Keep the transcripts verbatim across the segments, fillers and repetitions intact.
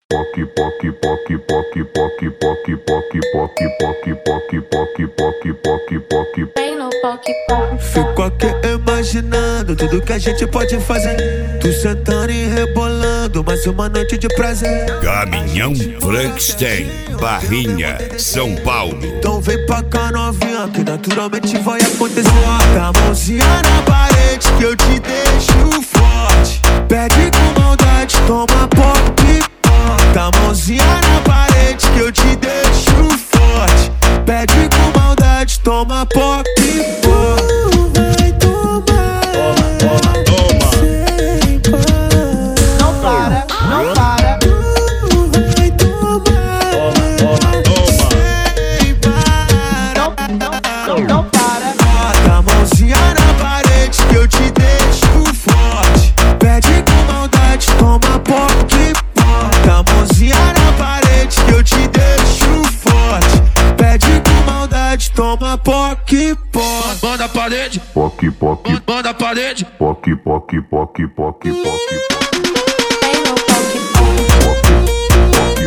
poque, poque, poque, poque, poque, poque, poque, poque, poque, poque, poque, poque, poque, poque. Vem no poque, poque. Fico aqui imaginando tudo que a gente pode fazer. Tu sentando e rebolando, mais uma noite de prazer. Caminhão Frankenstein, Barrinha, São Paulo. Então vem pra cá novinha, que naturalmente vai acontecer. Bota a mãozinha na parede que eu te deixo forte. Pede com maldade, toma poque. Bota a mãozinha na parede que eu te deixo forte. Pede com maldade, toma poque. Vai tomar, Toma, toma. sem parar. Não para, não para. Vai tomar, Toma, toma. sem parar. Não, não, não, não para. Bota a mãozinha na parede que eu te deixo forte. Pede com maldade, toma poque. Bota a mãozinha na parede que eu te deixo forte. Pede com maldade, toma poque, poque. Manda a parede, Poque, poque, manda a parede. poque, poque, poque, poque, poque, Vem no poque, poque.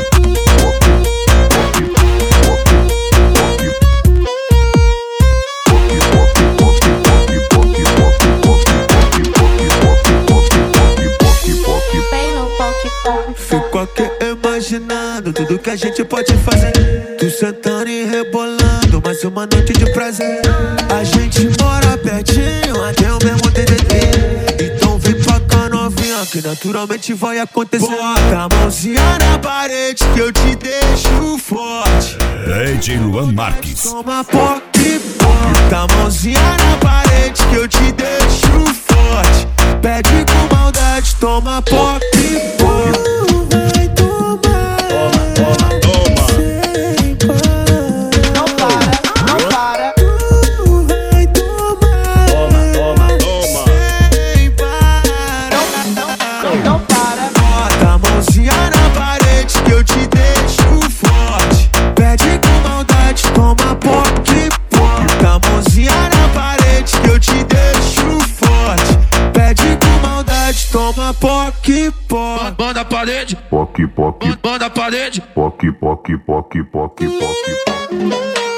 Vem no poque, poque. Fico aqui imaginando tudo que a gente pode fazer. Tu sentando e rebolando, mais uma noite de prazer. A gente mora pertinho, até o mesmo D D D. Então vem pra cá novinha, que naturalmente vai acontecer. Bota a mãozinha na parede que eu te deixo forte. D J Luan Marques. Toma poque, bota a mãozinha na parede que eu te deixo forte. Pede com maldade, toma poque, vai tomar, Toma, sem parar. Não para, não para. Vai tomar, toma, toma. sem parar. Não, não, não para. Bota a mãozinha na parede que eu te deixo forte. Pede com maldade, toma poque. Bota a mãozinha na parede que eu te deixo forte. Pede com maldade, toma poque, poque. Manda a parede, poque, poque, manda a parede. poque, poque, poque, poque, poque.